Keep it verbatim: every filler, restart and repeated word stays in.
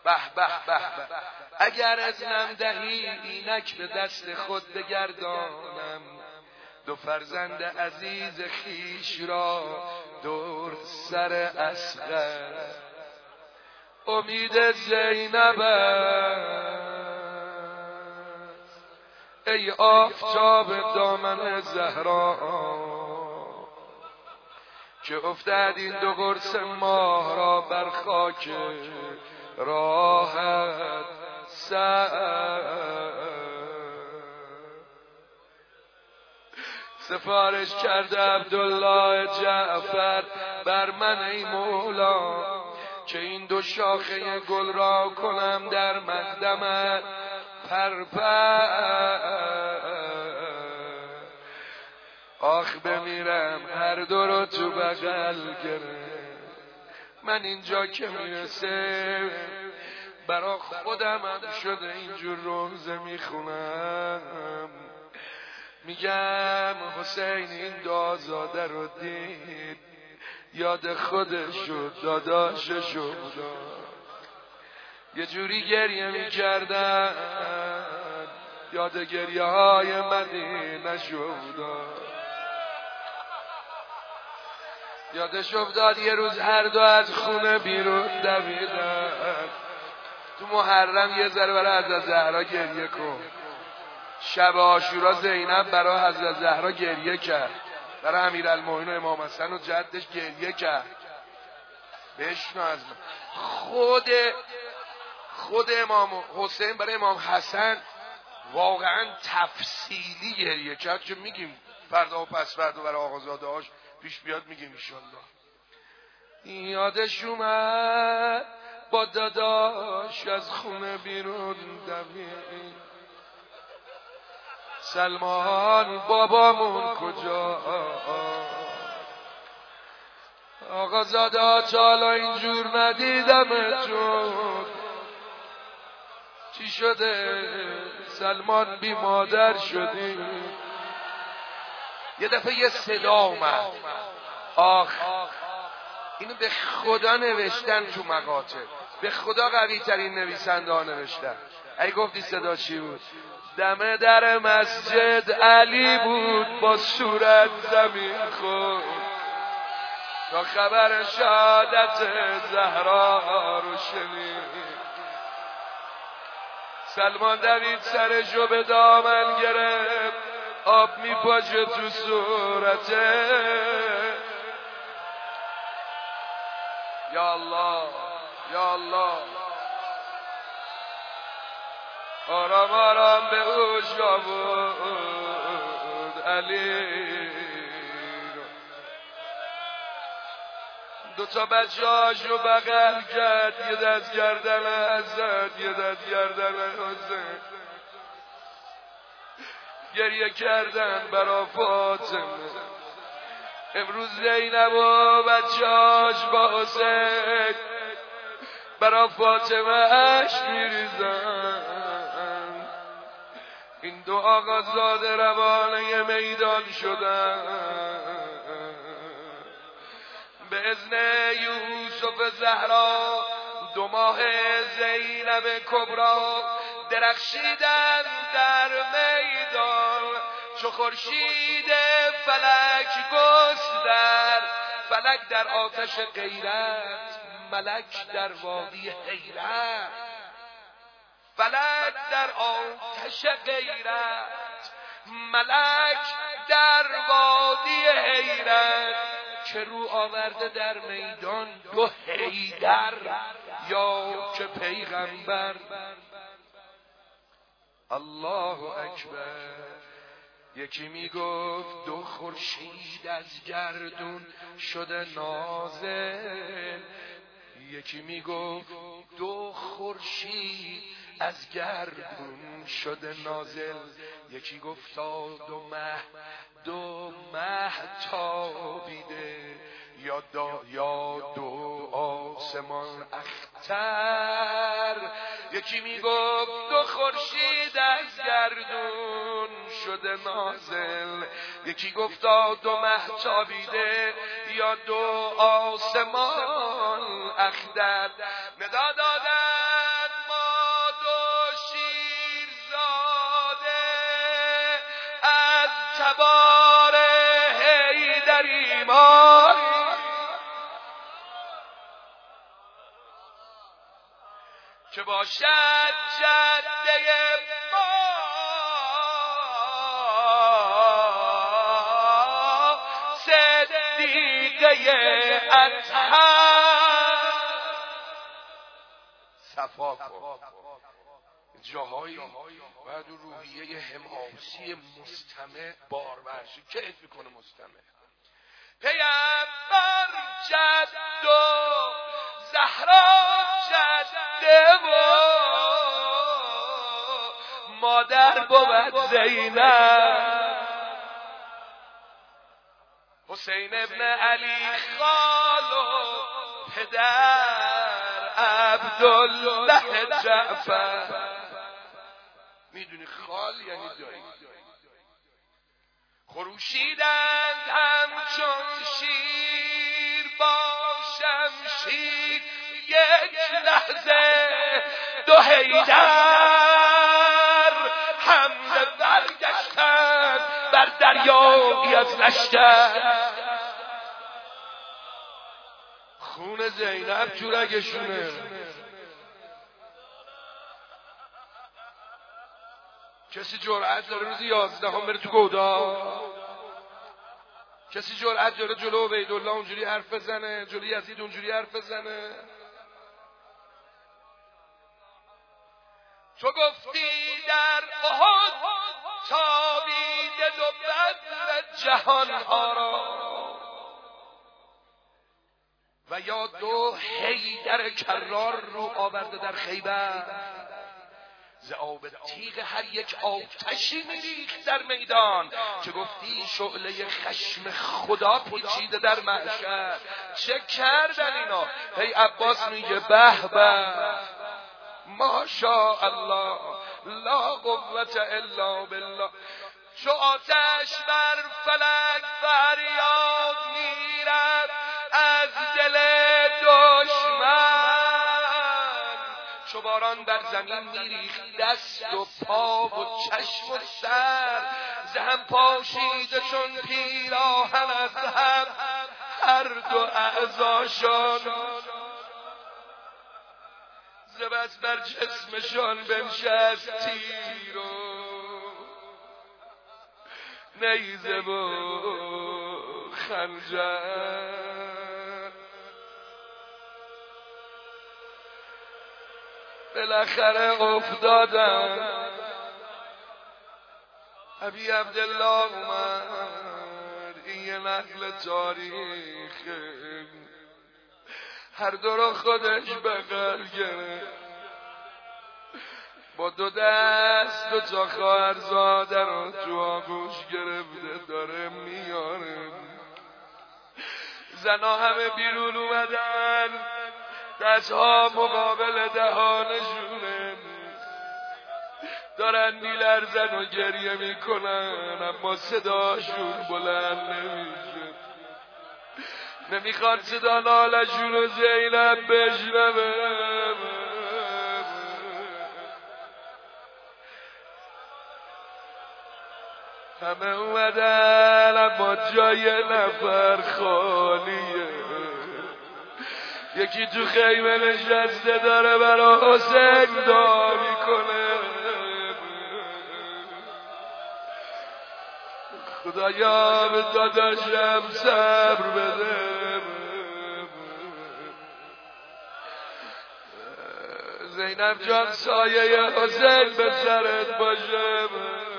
به به به به اگر اذنم دهی اینک به دست خود بگردانم دو فرزند عزیز خیش را دور سر اصغر امید زینب ای آفتاب دامن زهرا که افتاد این دو قرص ماه را بر خاک راحت سر سفارش کرده عبدالله جعفر بر من ای مولا که این دو شاخه گل را کنم در مقدمت پرپر آخ بمیرم هر دو رو تو بغل گرفت من اینجا که میرسه برا خودم هم شده اینجور روزه میخونم میگم حسین این دو آزاده رو دید یاد خودش شد داداشش شد یه جوری گریه میکردن یاد گریه های مدینه شد یادش افتاد یه روز هر دو از خونه بیرون دویدن تو محرم یه ذره برای حضرت زهرا گریه کن شب عاشورا زینب برای حضرت زهرا گریه کرد برای امیرالمومنین و امام حسن و جدش گریه کرد بشنو از من خود خود امام حسین برای امام حسن واقعا تفصیلی گریه کرد که میگیم فردا و پس فردا برای آقازاده هاش پیش بیاد میگیم انشالله یادش اومد با داداش از خونه بیرون دوید سلمان بابامون کجا آقازاده ها تا حالا اینجور ندیدمتون چی شده سلمان بی مادر شدی یه دفعه یه صدا اومد آخ اینو به خدا نوشتن تو مقاطع به خدا قوی ترین نویسنده ها نوشتن ای گفتی صدا چی بود دم در مسجد علی بود با صورت زمین خود تا خبر شهادت زهرا رو شنید سلمان دوید سرشو به دامن گرفت آب میپاچه تو صورته یا الله یا الله آرام آرام به اوش بود علی دو تا بچه هاشو بغل کرد یه دست گردن حضرت یه دست گردن حسین گریه کردن برا فاطمه امروز زینب و بچه هاش با حسین برا فاطمه اش میریزن این دو آقازاده روانه میدان شدن به اذن یوسف زهرا دو ماه زینب کبرا درخشیدن در میدان چو خورشید فلک گستر فلک در آتش غیرت ملک در وادی حیرت فلک در آتش غیرت ملک در وادی حیرت که رو آورده در میدان دو حیدر یا که پیغمبر الله اکبر یکی میگفت دو خورشید از گردون شده نازل یکی میگفت دو خورشید از گردون شده نازل یکی گفتا دو مه دو مه تابیده یا, یا دو آسمان اختر یکی میگفت دو خورشید از گردون شده نازل یکی گفتا دو مه تابیده یا دو آسمان اخضر ندا دادن تبار حیدری ما که باشد جده ما صدیقه اطهر صفا کن جاهایی باید روحیه حماسی مستمع بار برشه. کیف میکنه مستمع پیامبر جد و زهرا جده و مادر بود زینب حسین ابن علی خال و پدر عبدالله جعفر. میدونی خال یعنی دایی. خروشیدند همچون شیر با شمشیر یک لحظه دو حیدر حمله برگشتند بر دریایی از لشکر. خون زینب جورگشونه. کسی جرأت داره روز یازدهم بره تو گودا؟ کسی جرأت داره جلو عبیدالله اونجوری حرف بزنه؟ جلو یزید اونجوری حرف بزنه؟ تو گفتی در احد تابیده دو بدر جهان ها را و یا دو حیدر کرار رو آورده در خیبر ز آب تیغ هر یک آتشی میریخت در میدان که گفتی شعله خشم خدا پیچیده در محشر. چه کردن اینا؟ هی عباس میگه به به ماشاء الله لا قوت الا بالله. چو آتش بر فلک فریاد میرد از دل دشمن چو باران بر زمین میریخت دست و پا و چشم و سر ز هم پاشیده چون پیراهن از هم هر دو اعضاشان ز بس بر جسمشان بنشست تیر و نیزه و خنجر. بالاخره افتادن. ابی عبدالله اومد. این یه نقل تاریخه. هر دو رو خودش بغل گرفت با دو دست دو تا خواهرزاده رو تو آغوش گرفته داره میاره. زنا همه بیرون اومدن دستها مقابل دهانشونه دارن میلرزن و گریه میکنن اما صداشون بلند نمیشه. نمیخواد صدا نالشون رو زینب بشنوه. همه اومدن اما جای نفر خالیه. یکی تو خیمه نشسته داره برا حسین دعا میکنه خدایا به داداشم صبر بده. زینب جان سایه حسین به سرت باشه.